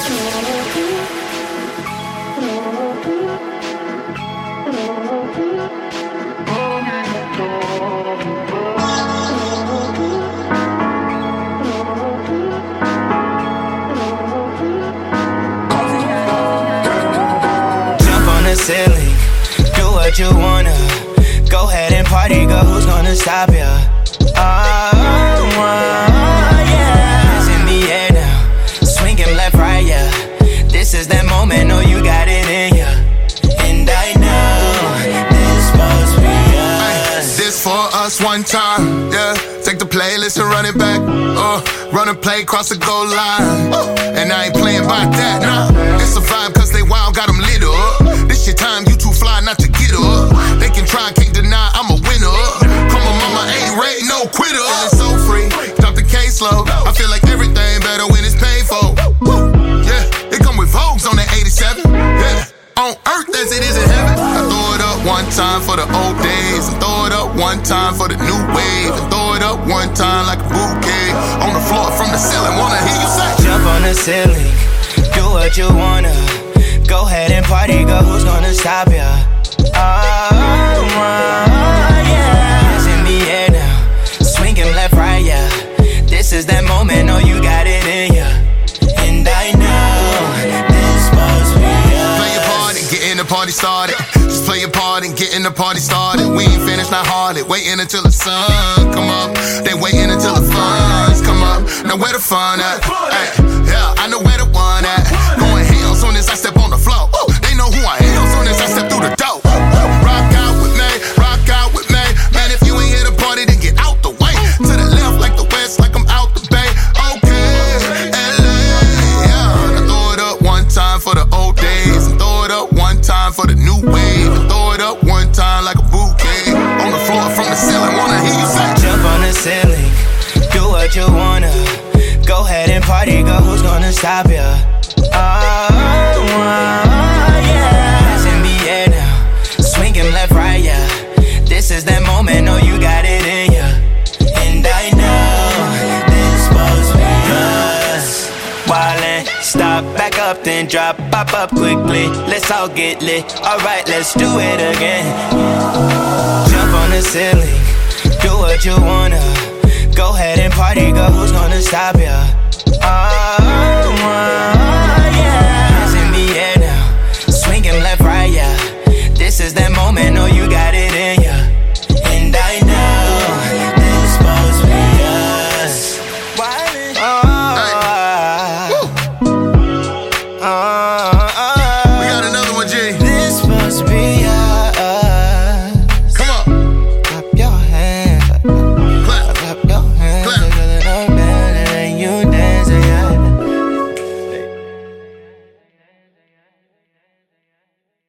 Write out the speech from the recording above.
Silly, do what you wanna. Go ahead and party, girl, who's gonna stop ya? Yeah. It's in the air now, swinging left, right, yeah. This is that moment, know you got it in ya. And I know this must be us. This for us one time, yeah. Take the playlist and run it back. Run and play, cross the goal line. And I ain't playing by that, nah. It's a vibe cause they wild, got them lit up. This your time, you too fly not to get up. They can try, can't deny, I'm a winner. Come on, mama, ain't rate, no quitter. And it's so free, drop the case low. I feel like everything better when it's paid for. Yeah, it come with Vogues on that 87. Yeah, on earth as it is in heaven. I throw it up one time for the old days. And throw it up one time for the new wave. And throw it up one time like a bouquet. On the floor from the ceiling, wanna hear you say. Jump on the ceiling, do what you wanna. Go ahead and party, girl, who's gonna stop ya? Yeah. It's in the air now, swinging left, right, yeah. This is that moment, know you got it in ya. And I know this must be us. Play your part and getting the party started. Just play your part and getting the party started. We ain't finished, not hardly. Waiting until the sun come up. They waiting until the funds come up. Now where the fun at? Ay, yeah, I know where the one at. Going hell soon as I step on the floor. They know who I am soon as I step through the door. Rock out with me, rock out with me. Man, if you ain't here to party, then get out the way. To the left like the west, like I'm out the bay. Okay, LA, yeah. I throw it up one time for the old days. And throw it up one time for the new wave. And throw it up one time like a bouquet. On the floor from the ceiling, wanna hear you say. Jump on the ceiling, do what you wanna. Go ahead and party, girl, who's gonna stop ya? Yeah. It's in the air now, swinging left, right, yeah. This is that moment, know you got it in ya. And I know this must be us. Wildin', stop, back up, then drop, pop up quickly. Let's all get lit, alright, let's do it again. Jump on the ceiling, do what you wanna. Go ahead and party, girl, who's gonna stop ya?